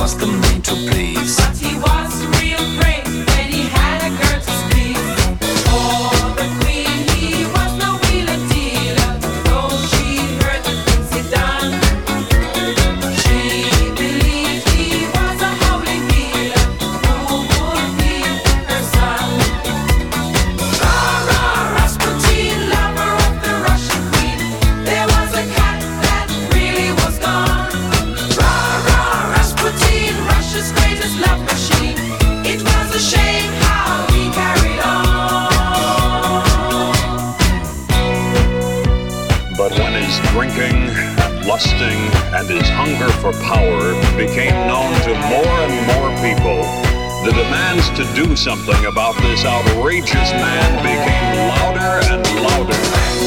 was the man to please. But he was real great when he had a girl to squeeze. For the queen he was no wheeler dealer, though she heard the things he done. She believed he was a howling healer who would be her son. Rah, Rasputin, lover of the Russian queen. There was a cat that really was gone. Rah, Rasputin, Russia's greatest love machine. It was a shame how he carried on. But when his drinking, lusting, and his hunger for power became known to more and more people, the demands to do something about this outrageous man became louder and louder.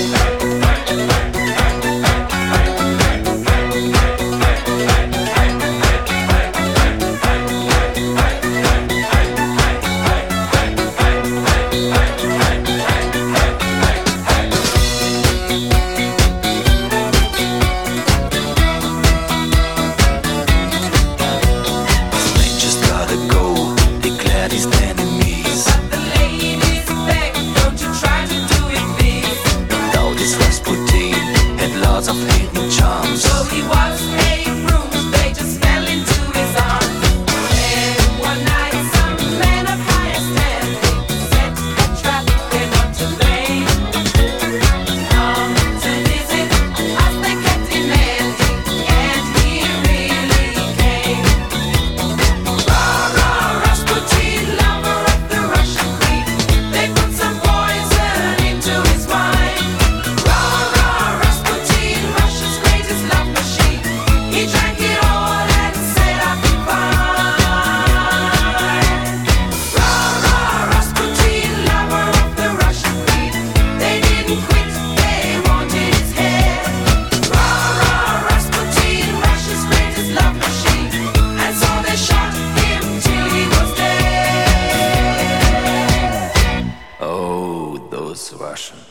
Man just gotta go, declared his enemies. But the ladies beg, don't you try to do it, please. Now this Rasputin had lots of hidden charms. So he was paying rooms, they just fell into his arms. And one night some man of higher standing set a trap, they're not to blame. Come to visit us, they kept demanding, and he really came. Rah, Rasputin, lover of the Russian queen. They put some poison into his wine. Rah, Rasputin, Russia's greatest love machine. He drank it all and said, I'll be fine. Rah, Rasputin, lover of the Russian queen. They didn't quit, they wanted his head. Rah, Rasputin, Russia's greatest love machine. And so they shot him till he was dead. Oh, those Russians.